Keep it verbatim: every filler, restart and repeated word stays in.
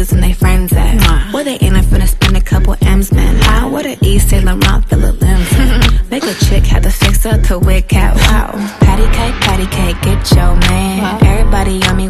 niggas and they friends at? Nah. Where they ain't finna spend a couple M's, man. How? What a East Saint Laurent fill a limbs. Make a chick have to fix her to wig cat. Wow. Patty cake, patty cake, get your man. Wow. Everybody on me